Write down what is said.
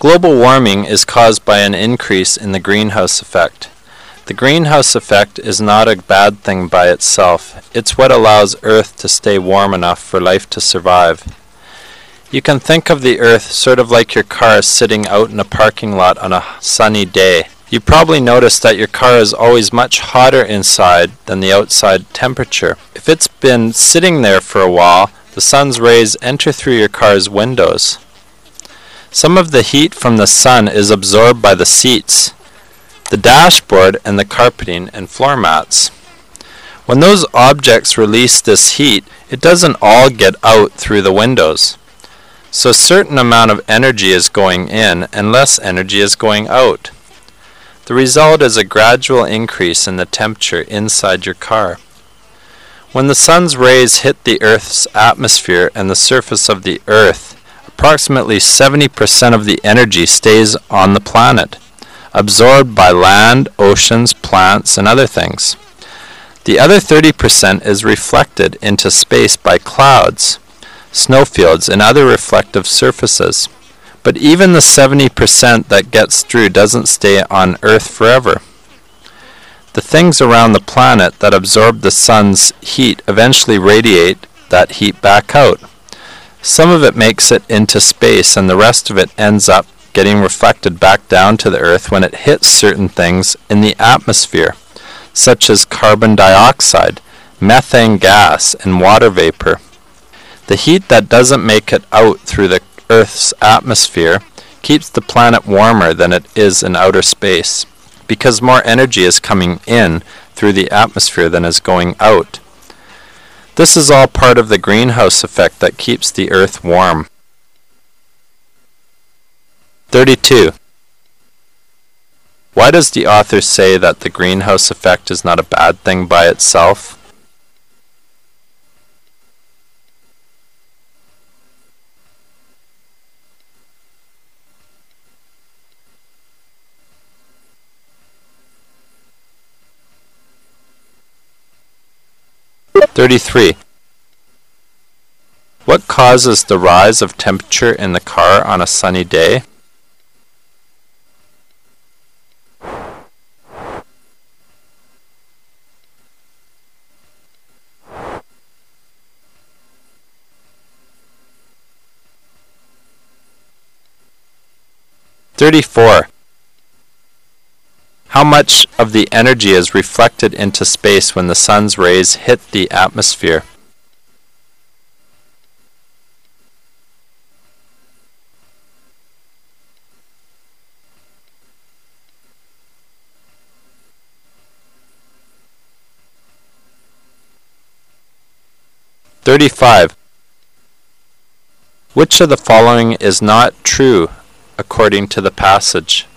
Global warming is caused by an increase in the greenhouse effect. The greenhouse effect is not a bad thing by itself. It's what allows Earth to stay warm enough for life to survive. You can think of the Earth sort of like your car sitting out in a parking lot on a sunny day. You probably noticed that your car is always much hotter inside than the outside temperature. If it's been sitting there for a while, the sun's rays enter through your car's windows. Some of the heat from the sun is absorbed by the seats, the dashboard, and the carpeting and floor mats. When those objects release this heat, it doesn't all get out through the windows. So a certain amount of energy is going in and less energy is going out. The result is a gradual increase in the temperature inside your car. When the sun's rays hit the Earth's atmosphere and the surface of the Earth, approximately 70% of the energy stays on the planet, absorbed by land, oceans, plants, and other things. The other 30% is reflected into space by clouds, snowfields, and other reflective surfaces. But even the 70% that gets through doesn't stay on Earth forever. The things around the planet that absorb the sun's heat eventually radiate that heat back out. Some of it makes it into space, and the rest of it ends up getting reflected back down to the Earth when it hits certain things in the atmosphere, such as carbon dioxide, methane gas, and water vapor. The heat that doesn't make it out through the Earth's atmosphere keeps the planet warmer than it is in outer space, because more energy is coming in through the atmosphere than is going out. This is all part of the greenhouse effect that keeps the Earth warm. 32. Why does the author say that the greenhouse effect is not a bad thing by itself? What causes the rise of temperature in the car on a sunny day? How much of the energy is reflected into space when the sun's rays hit the atmosphere? Which of the following is not true according to the passage?